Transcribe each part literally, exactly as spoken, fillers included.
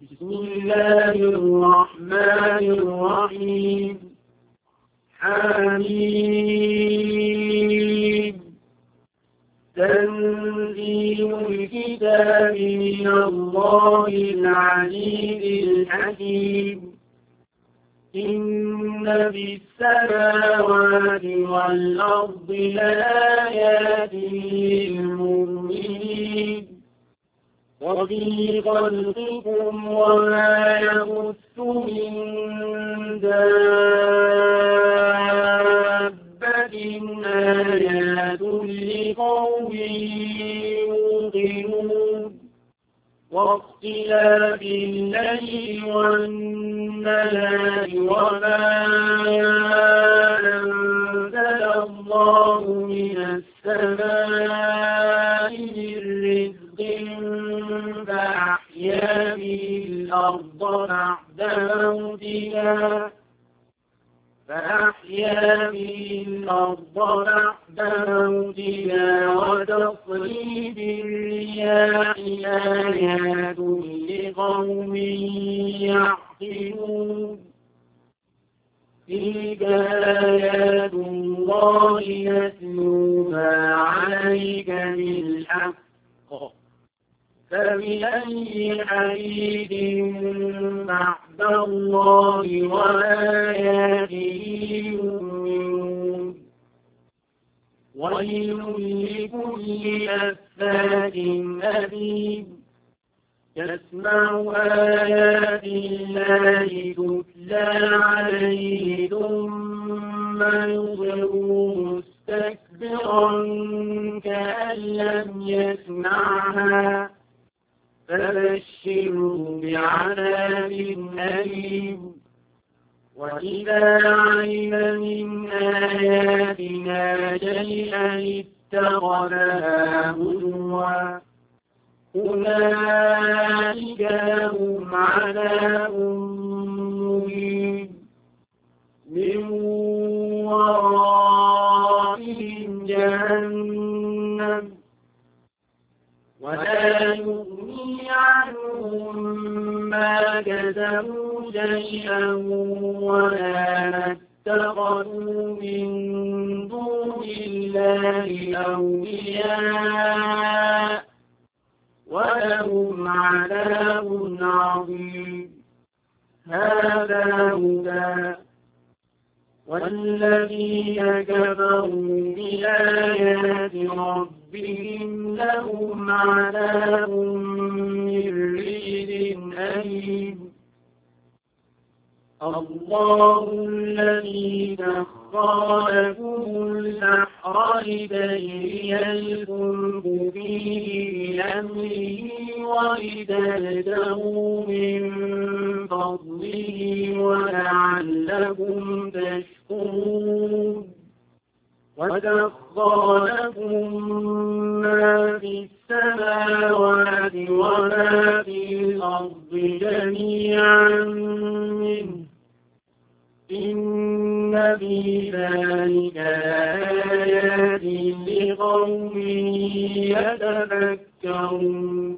بسم الله الرحمن الرحيم. حميم. تنزيل الكتاب من الله العزيز الحكيم. إن في السماوات والأرض لآيات للمؤمنين وفي خلقكم وما يبث من دابة آيات لقوم يوقنون واختلاف الليل والنهار وما أنزل الله من السماء من رزق فأحيا به الأرض بعد موتها فأحيا به الأرض بعد موتها وتصريف الرياح آيات لقوم يعقلون تلك آيات الله نتلوها عليك بالحق فبأي حديث بعد الله وآياته يؤمنون ويل لكل أفاك أثيم يسمع آيات الله تتلى عليه ثم يصر مستكبرا كأن لم يسمعها فبشره بعذاب أليم وإذا علم من آياتنا شيئا اتخذها هزوا أولئك هم عذاب مهين من ورائهم جهنم ولا يغني عنهم ما كسبوا شيئا ولا ما اتخذوا من دون الله أولياء ولهم عذاب عظيم هذا هدى والذين كفروا بآيات ربهم لهم عذاب من رجز أليم الله الذي سخر لكم البحر لتجري الفلك فيه بأمره ولتبتغوا من فضله ولعلكم تشكرون وسخر لكم ما في السماوات وما في الأرض جميعا منه إن في ذلك آيات لقوم يتفكرون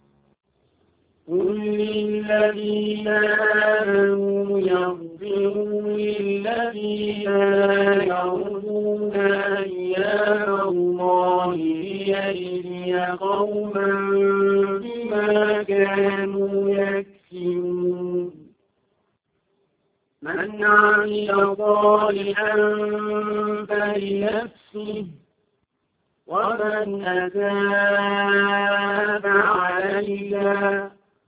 قل للذين آمنوا يغفروا للذين لا يرجون أيام الله ليجزي قوما بما كانوا يكسبون من عمل صالحا فلنفسه ومن أساء فعليها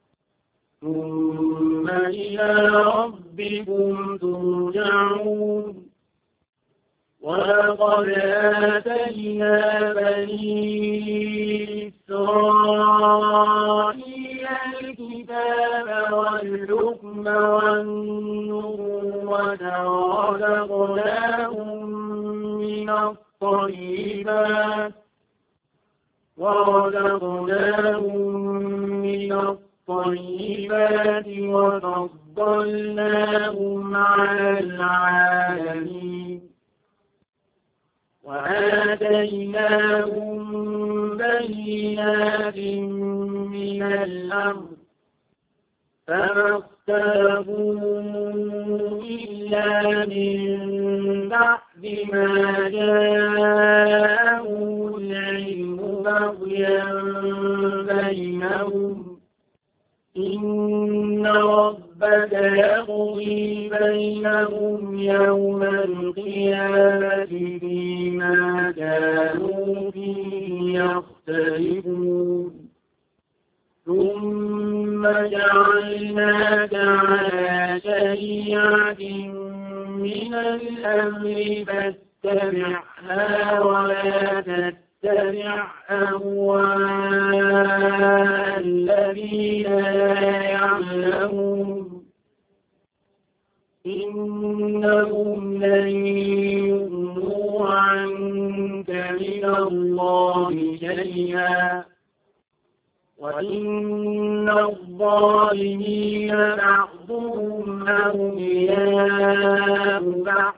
ثم إلى ربكم ترجعون ولقد آتينا بني إسرائيل الكتاب والحكم والنبوة ورزقناهم من الطيبات ورزقناهم من الطيبات وفضلناهم على العالمين وآتيناهم بينات من الأمر فما اختلفوا إلا من بعد ما جاءهم العلم بغيا بينهم إن ربك يقضي بينهم يوم القيامة فيما كانوا فيه يختلفون ثم جعلناك على شريعة من الأمر فاتبعها ولا تتبع أهواء الذين لا يعلمون إنهم لن يغنوا عنك من الله شيئا وإن الظالمين بعضهم أولياء بعض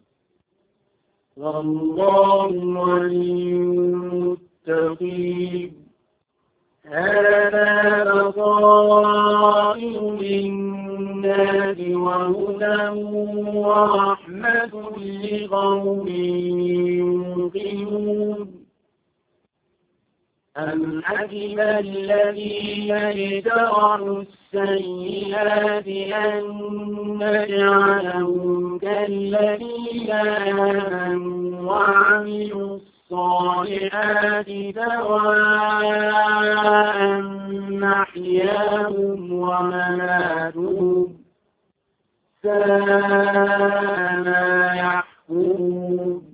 والله ولي المتقين هذا بصائر للناس وهدى ورحمة لقوم يوقنون أم حسب الذين اجترحوا السيئات أن نجعلهم كالذين آمنوا وعملوا الصالحات سواء محياهم ومماتهم ساء ما يحكمون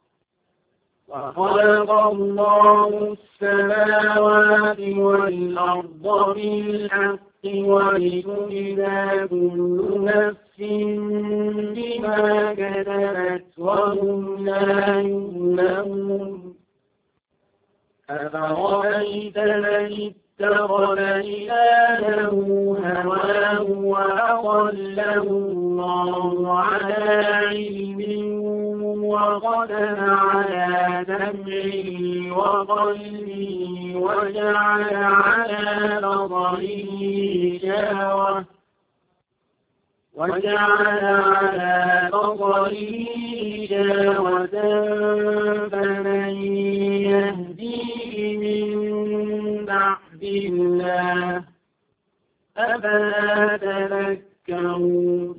وخلق الله السماوات والأرض بالحق ولتجزى كل نفس بما كسبت وهم لا يظلمون أفرأيت من اتخذ إلهه هواه وأضله الله على علم وختم على سمعه وقلبه وجعل على بصره غشاوة وجعل على بصره غشاوة فمن يهديه من بعد الله أفلا تذكرون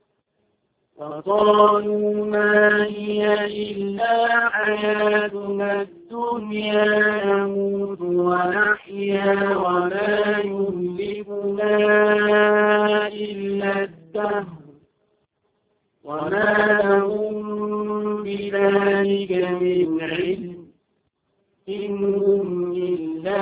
وقالوا ما هي إلا حياتنا الدنيا نموت ونحيا وما يهلكنا إلا الدهر وما لهم بذلك من علم إن هم إلا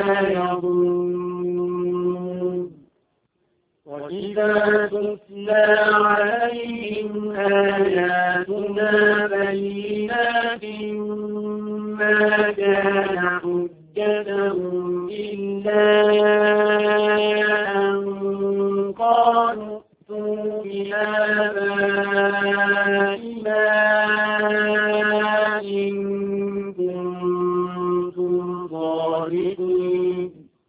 يظنون وإذا تتلى عليهم آياتنا بينات ما كان حجتهم إلا أن قالوا ائتوا بآبائنا إن كنتم صادقين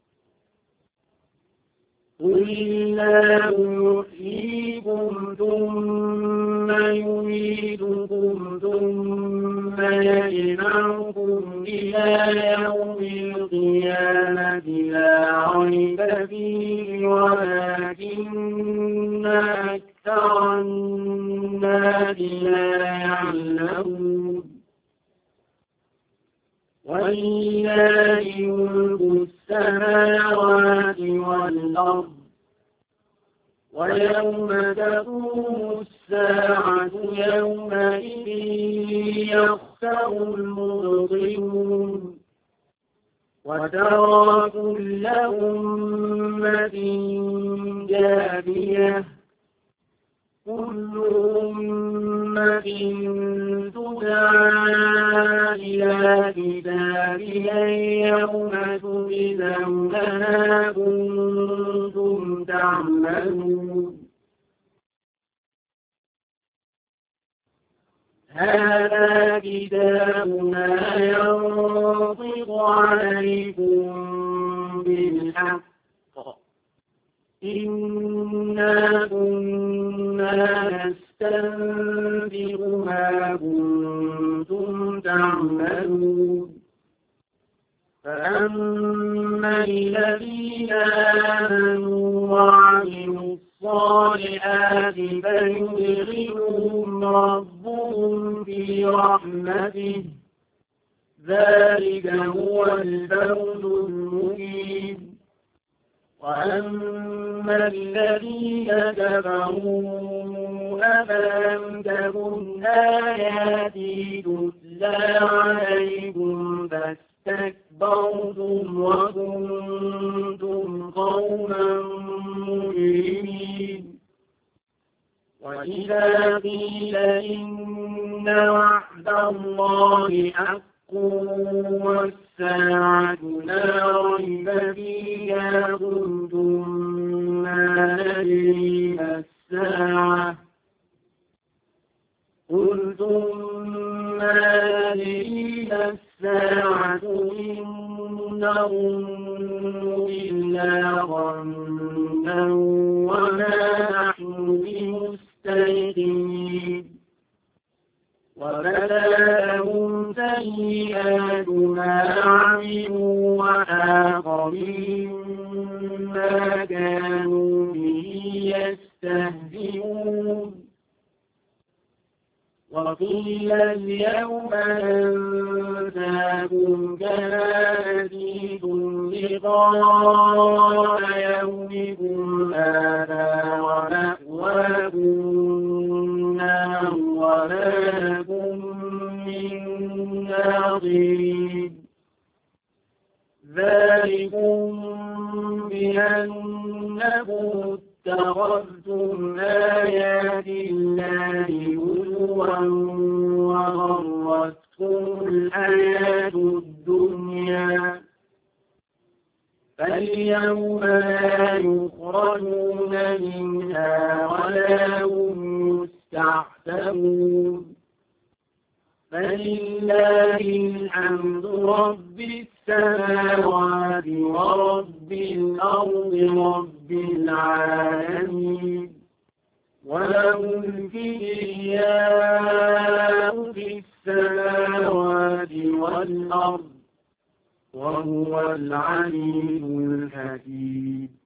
قل الله يحييكم ثم يميتكم ثم يجمعكم إلى يوم القيامة لا ريب فيه ولكن أكثر الناس لا يعلمون ولله ملك السماوات والأرض ويوم تقوم الساعة يومئذ يخسر المبطلون وترى كل أمة جاثية كل أمة تدعى إلى كتابها اليوم تجزون ما كنتم تعملون هذا كتابنا ينطق عليكم بالحق إنا كنا نستنبئ ما كنتم تعملون فأما الذين آمنوا وعملوا الصالحات فيدخلهم ربهم في رحمته ذلك هو الفوز المبين وأما الذين كفروا أفلم تكن آياتي تتلى عليكم فاستكبرتم وكنتم قوما مجرمين وإذا قيل إن وعد الله حق والساعة لا ريب فيها قلتم ما ندري ما الساعة قلتم ما ندري ما الساعة إن نظن إلا ظنا وما نحن بمستيقنين وبدا لهم سيئات ما عملوا وحاق بهم ما كانوا به يستهزئون وقيل اليوم ننساكم كما نسيتم لقاء يومكم هذا ومأواكم النار وما لكم من ناصرين ذلكم بأنكم اتخذتم آيات الله هزوا وغرتكم الحياة الدنيا فاليوم لا يخرجون منها ولا هم يستعتبون فلله الحمد رب السماوات ورب الأرض رب العالمين وله الكبرياء في السماوات والأرض وهو العليم الحكيم